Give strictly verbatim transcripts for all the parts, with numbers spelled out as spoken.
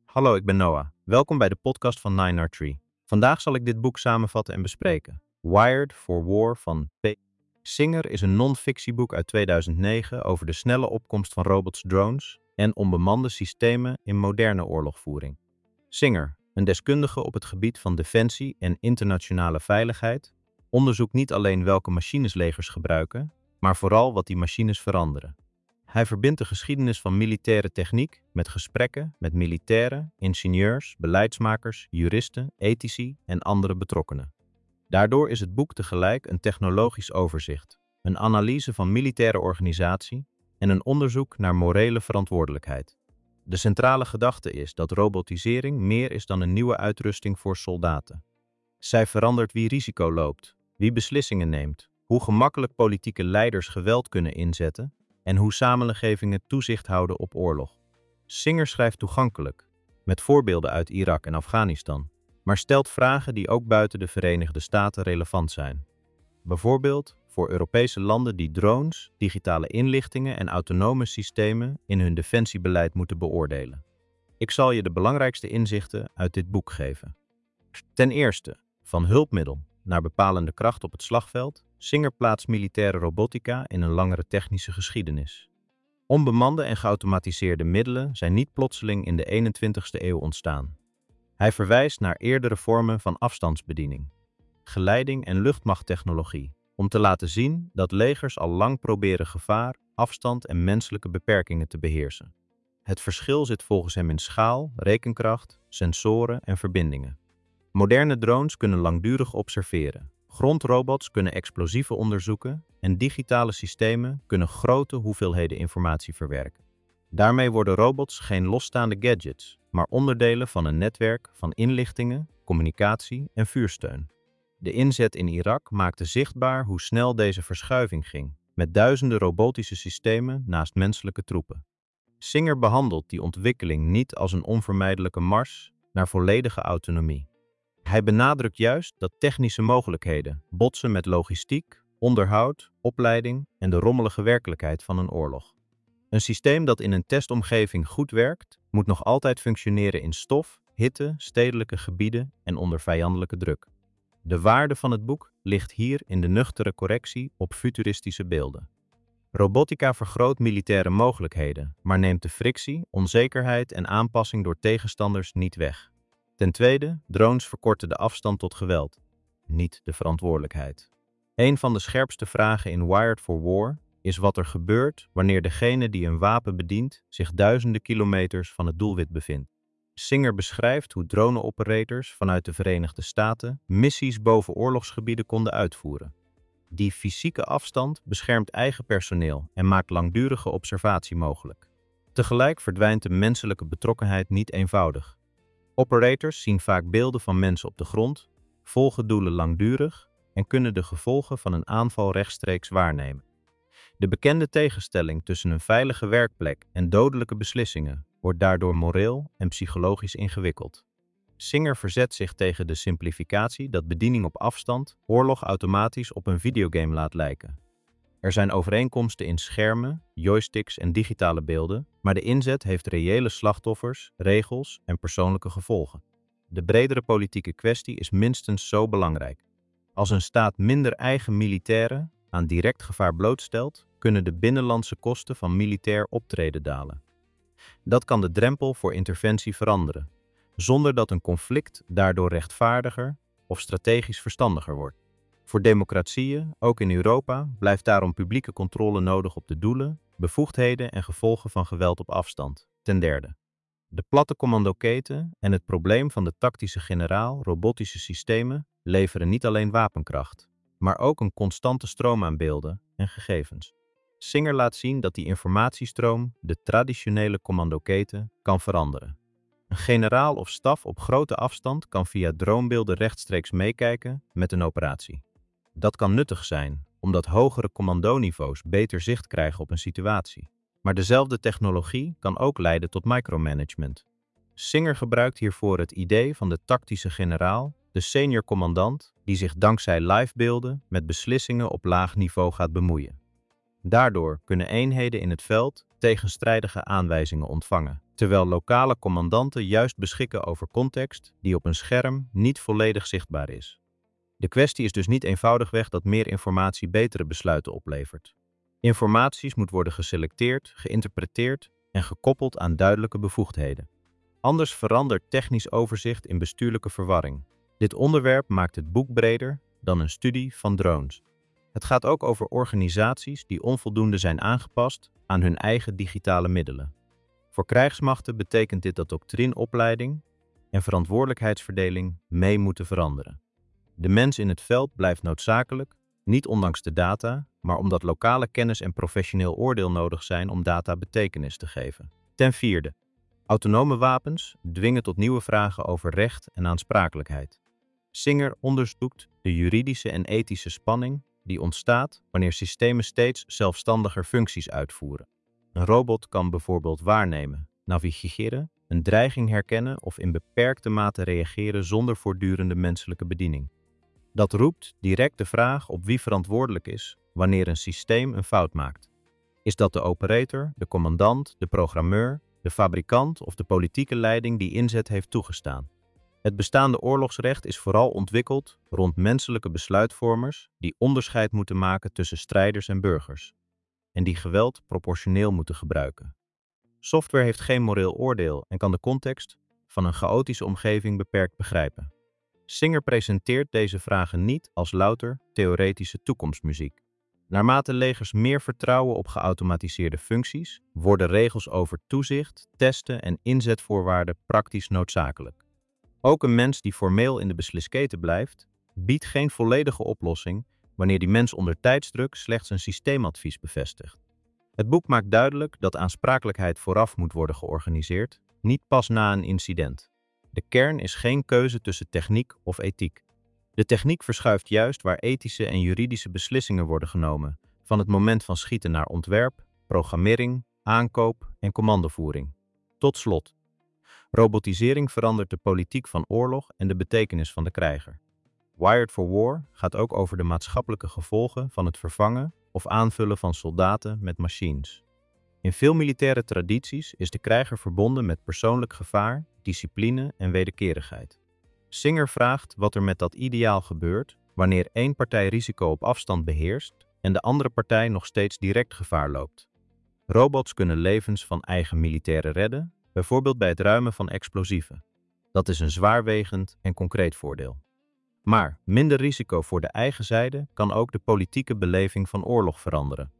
Hallo, ik ben Noah. Welkom bij de podcast van nine R Tree. Vandaag zal ik dit boek samenvatten en bespreken. Wired for War van P. Singer is een non-fictieboek uit tweeduizend negen over de snelle opkomst van robots, drones en onbemande systemen in moderne oorlogvoering. Singer, een deskundige op het gebied van defensie en internationale veiligheid, onderzoekt niet alleen welke machines legers gebruiken, maar vooral wat die machines veranderen. Hij verbindt de geschiedenis van militaire techniek met gesprekken met militairen, ingenieurs, beleidsmakers, juristen, ethici en andere betrokkenen. Daardoor is het boek tegelijk een technologisch overzicht, een analyse van militaire organisatie en een onderzoek naar morele verantwoordelijkheid. De centrale gedachte is dat robotisering meer is dan een nieuwe uitrusting voor soldaten. Zij verandert wie risico loopt, wie beslissingen neemt, hoe gemakkelijk politieke leiders geweld kunnen inzetten en hoe samenlevingen toezicht houden op oorlog. Singer schrijft toegankelijk, met voorbeelden uit Irak en Afghanistan, maar stelt vragen die ook buiten de Verenigde Staten relevant zijn. Bijvoorbeeld voor Europese landen die drones, digitale inlichtingen en autonome systemen in hun defensiebeleid moeten beoordelen. Ik zal je de belangrijkste inzichten uit dit boek geven. Ten eerste, van hulpmiddel naar bepalende kracht op het slagveld. Singer plaatst militaire robotica in een langere technische geschiedenis. Onbemande en geautomatiseerde middelen zijn niet plotseling in de eenentwintigste eeuw ontstaan. Hij verwijst naar eerdere vormen van afstandsbediening, geleiding en luchtmachttechnologie, om te laten zien dat legers al lang proberen gevaar, afstand en menselijke beperkingen te beheersen. Het verschil zit volgens hem in schaal, rekenkracht, sensoren en verbindingen. Moderne drones kunnen langdurig observeren. Grondrobots kunnen explosieven onderzoeken en digitale systemen kunnen grote hoeveelheden informatie verwerken. Daarmee worden robots geen losstaande gadgets, maar onderdelen van een netwerk van inlichtingen, communicatie en vuursteun. De inzet in Irak maakte zichtbaar hoe snel deze verschuiving ging, met duizenden robotische systemen naast menselijke troepen. Singer behandelt die ontwikkeling niet als een onvermijdelijke mars naar volledige autonomie. Hij benadrukt juist dat technische mogelijkheden botsen met logistiek, onderhoud, opleiding en de rommelige werkelijkheid van een oorlog. Een systeem dat in een testomgeving goed werkt, moet nog altijd functioneren in stof, hitte, stedelijke gebieden en onder vijandelijke druk. De waarde van het boek ligt hier in de nuchtere correctie op futuristische beelden. Robotica vergroot militaire mogelijkheden, maar neemt de frictie, onzekerheid en aanpassing door tegenstanders niet weg. Ten tweede, drones verkorten de afstand tot geweld, niet de verantwoordelijkheid. Een van de scherpste vragen in Wired for War is wat er gebeurt wanneer degene die een wapen bedient zich duizenden kilometers van het doelwit bevindt. Singer beschrijft hoe drone-operators vanuit de Verenigde Staten missies boven oorlogsgebieden konden uitvoeren. Die fysieke afstand beschermt eigen personeel en maakt langdurige observatie mogelijk. Tegelijk verdwijnt de menselijke betrokkenheid niet eenvoudig. Operators zien vaak beelden van mensen op de grond, volgen doelen langdurig en kunnen de gevolgen van een aanval rechtstreeks waarnemen. De bekende tegenstelling tussen een veilige werkplek en dodelijke beslissingen wordt daardoor moreel en psychologisch ingewikkeld. Singer verzet zich tegen de simplificatie dat bediening op afstand oorlog automatisch op een videogame laat lijken. Er zijn overeenkomsten in schermen, joysticks en digitale beelden, maar de inzet heeft reële slachtoffers, regels en persoonlijke gevolgen. De bredere politieke kwestie is minstens zo belangrijk. Als een staat minder eigen militairen aan direct gevaar blootstelt, kunnen de binnenlandse kosten van militair optreden dalen. Dat kan de drempel voor interventie veranderen, zonder dat een conflict daardoor rechtvaardiger of strategisch verstandiger wordt. Voor democratieën, ook in Europa, blijft daarom publieke controle nodig op de doelen, bevoegdheden en gevolgen van geweld op afstand. Ten derde, de platte commandoketen en het probleem van de tactische generaal, robotische systemen, leveren niet alleen wapenkracht, maar ook een constante stroom aan beelden en gegevens. Singer laat zien dat die informatiestroom de traditionele commandoketen kan veranderen. Een generaal of staf op grote afstand kan via dronebeelden rechtstreeks meekijken met een operatie. Dat kan nuttig zijn, omdat hogere commandoniveaus beter zicht krijgen op een situatie. Maar dezelfde technologie kan ook leiden tot micromanagement. Singer gebruikt hiervoor het idee van de tactische generaal, de senior commandant, die zich dankzij livebeelden met beslissingen op laag niveau gaat bemoeien. Daardoor kunnen eenheden in het veld tegenstrijdige aanwijzingen ontvangen, terwijl lokale commandanten juist beschikken over context die op een scherm niet volledig zichtbaar is. De kwestie is dus niet eenvoudigweg dat meer informatie betere besluiten oplevert. Informaties moet worden geselecteerd, geïnterpreteerd en gekoppeld aan duidelijke bevoegdheden. Anders verandert technisch overzicht in bestuurlijke verwarring. Dit onderwerp maakt het boek breder dan een studie van drones. Het gaat ook over organisaties die onvoldoende zijn aangepast aan hun eigen digitale middelen. Voor krijgsmachten betekent dit dat doctrineopleiding en verantwoordelijkheidsverdeling mee moeten veranderen. De mens in het veld blijft noodzakelijk, niet ondanks de data, maar omdat lokale kennis en professioneel oordeel nodig zijn om data betekenis te geven. Ten vierde, autonome wapens dwingen tot nieuwe vragen over recht en aansprakelijkheid. Singer onderzoekt de juridische en ethische spanning die ontstaat wanneer systemen steeds zelfstandiger functies uitvoeren. Een robot kan bijvoorbeeld waarnemen, navigeren, een dreiging herkennen of in beperkte mate reageren zonder voortdurende menselijke bediening. Dat roept direct de vraag op wie verantwoordelijk is wanneer een systeem een fout maakt. Is dat de operator, de commandant, de programmeur, de fabrikant of de politieke leiding die inzet heeft toegestaan? Het bestaande oorlogsrecht is vooral ontwikkeld rond menselijke besluitvormers die onderscheid moeten maken tussen strijders en burgers en die geweld proportioneel moeten gebruiken. Software heeft geen moreel oordeel en kan de context van een chaotische omgeving beperkt begrijpen. Singer presenteert deze vragen niet als louter theoretische toekomstmuziek. Naarmate legers meer vertrouwen op geautomatiseerde functies, worden regels over toezicht, testen en inzetvoorwaarden praktisch noodzakelijk. Ook een mens die formeel in de beslisketen blijft, biedt geen volledige oplossing wanneer die mens onder tijdsdruk slechts een systeemadvies bevestigt. Het boek maakt duidelijk dat aansprakelijkheid vooraf moet worden georganiseerd, niet pas na een incident. De kern is geen keuze tussen techniek of ethiek. De techniek verschuift juist waar ethische en juridische beslissingen worden genomen, van het moment van schieten naar ontwerp, programmering, aankoop en commandovoering. Tot slot. Robotisering verandert de politiek van oorlog en de betekenis van de krijger. Wired for War gaat ook over de maatschappelijke gevolgen van het vervangen of aanvullen van soldaten met machines. In veel militaire tradities is de krijger verbonden met persoonlijk gevaar, discipline en wederkerigheid. Singer vraagt wat er met dat ideaal gebeurt wanneer één partij risico op afstand beheerst en de andere partij nog steeds direct gevaar loopt. Robots kunnen levens van eigen militairen redden, bijvoorbeeld bij het ruimen van explosieven. Dat is een zwaarwegend en concreet voordeel. Maar minder risico voor de eigen zijde kan ook de politieke beleving van oorlog veranderen.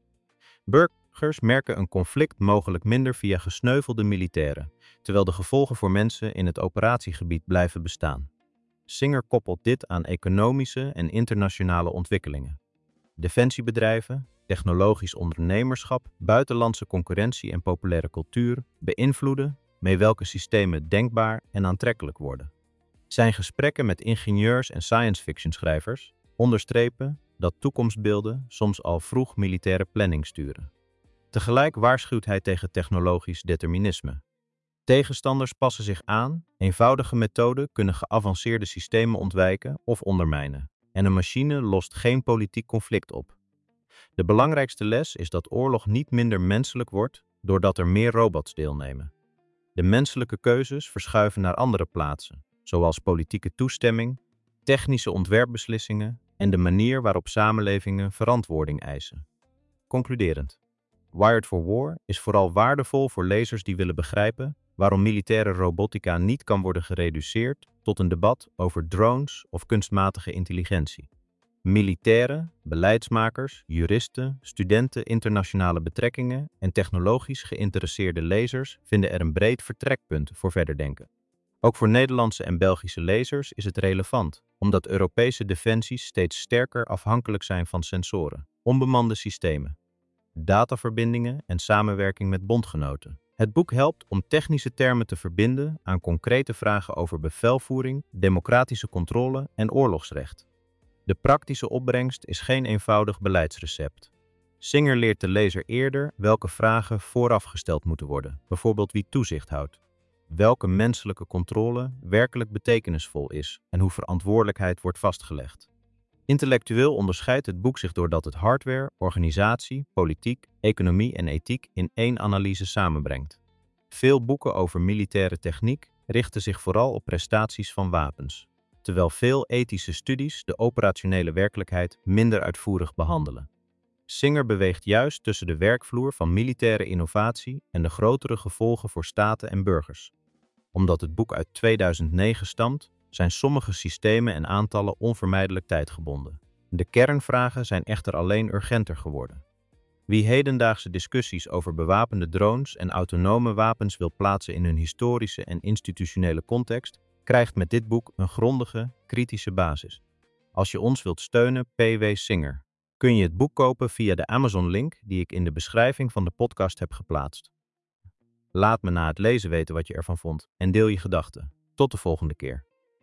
Burgers merken een conflict mogelijk minder via gesneuvelde militairen, terwijl de gevolgen voor mensen in het operatiegebied blijven bestaan. Singer koppelt dit aan economische en internationale ontwikkelingen. Defensiebedrijven, technologisch ondernemerschap, buitenlandse concurrentie en populaire cultuur beïnvloeden mee welke systemen denkbaar en aantrekkelijk worden. Zijn gesprekken met ingenieurs en science fiction schrijvers onderstrepen dat toekomstbeelden soms al vroeg militaire planning sturen. Tegelijk waarschuwt hij tegen technologisch determinisme. Tegenstanders passen zich aan, eenvoudige methoden kunnen geavanceerde systemen ontwijken of ondermijnen, en een machine lost geen politiek conflict op. De belangrijkste les is dat oorlog niet minder menselijk wordt doordat er meer robots deelnemen. De menselijke keuzes verschuiven naar andere plaatsen, zoals politieke toestemming, technische ontwerpbeslissingen en de manier waarop samenlevingen verantwoording eisen. Concluderend. Wired for War is vooral waardevol voor lezers die willen begrijpen waarom militaire robotica niet kan worden gereduceerd tot een debat over drones of kunstmatige intelligentie. Militairen, beleidsmakers, juristen, studenten internationale betrekkingen en technologisch geïnteresseerde lezers vinden er een breed vertrekpunt voor verder denken. Ook voor Nederlandse en Belgische lezers is het relevant, omdat Europese defensies steeds sterker afhankelijk zijn van sensoren, onbemande systemen, dataverbindingen en samenwerking met bondgenoten. Het boek helpt om technische termen te verbinden aan concrete vragen over bevelvoering, democratische controle en oorlogsrecht. De praktische opbrengst is geen eenvoudig beleidsrecept. Singer leert de lezer eerder welke vragen vooraf gesteld moeten worden, bijvoorbeeld wie toezicht houdt, welke menselijke controle werkelijk betekenisvol is en hoe verantwoordelijkheid wordt vastgelegd. Intellectueel onderscheidt het boek zich doordat het hardware, organisatie, politiek, economie en ethiek in één analyse samenbrengt. Veel boeken over militaire techniek richten zich vooral op prestaties van wapens, terwijl veel ethische studies de operationele werkelijkheid minder uitvoerig behandelen. Singer beweegt juist tussen de werkvloer van militaire innovatie en de grotere gevolgen voor staten en burgers. Omdat het boek uit tweeduizend negen stamt, zijn sommige systemen en aantallen onvermijdelijk tijdgebonden. De kernvragen zijn echter alleen urgenter geworden. Wie hedendaagse discussies over bewapende drones en autonome wapens wil plaatsen in hun historische en institutionele context, krijgt met dit boek een grondige, kritische basis. Als je ons wilt steunen, P W Singer, kun je het boek kopen via de Amazon-link die ik in de beschrijving van de podcast heb geplaatst. Laat me na het lezen weten wat je ervan vond en deel je gedachten. Tot de volgende keer.